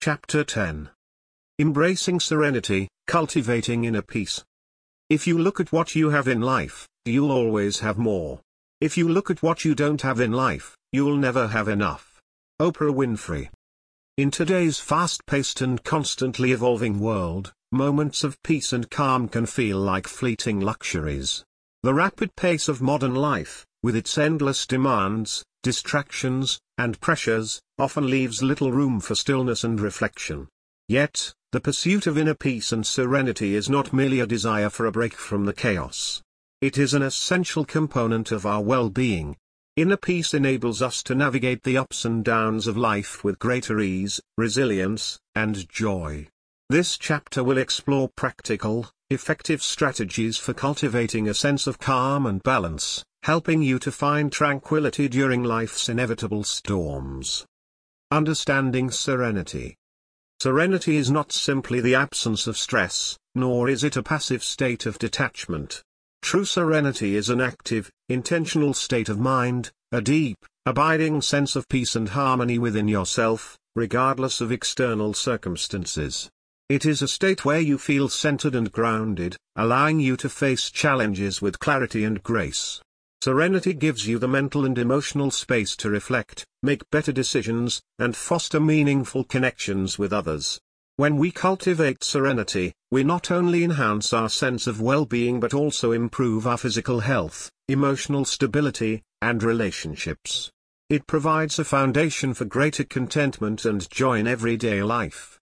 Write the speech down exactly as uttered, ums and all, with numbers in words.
Chapter ten. Embracing Serenity, Cultivating Inner Peace. If you look at what you have in life, you'll always have more. If you look at what you don't have in life, you'll never have enough. Oprah Winfrey. In today's fast-paced and constantly evolving world, moments of peace and calm can feel like fleeting luxuries. The rapid pace of modern life, with its endless demands, distractions, and pressures, often leaves little room for stillness and reflection. Yet, the pursuit of inner peace and serenity is not merely a desire for a break from the chaos. It is an essential component of our well-being. Inner peace enables us to navigate the ups and downs of life with greater ease, resilience, and joy. This chapter will explore practical, effective strategies for cultivating a sense of calm and balance, helping you to find tranquility during life's inevitable storms. Understanding serenity. Serenity is not simply the absence of stress, nor is it a passive state of detachment. True serenity is an active, intentional state of mind, a deep, abiding sense of peace and harmony within yourself, regardless of external circumstances. It is a state where you feel centered and grounded, allowing you to face challenges with clarity and grace. Serenity gives you the mental and emotional space to reflect, make better decisions, and foster meaningful connections with others. When we cultivate serenity, we not only enhance our sense of well-being but also improve our physical health, emotional stability, and relationships. It provides a foundation for greater contentment and joy in everyday life.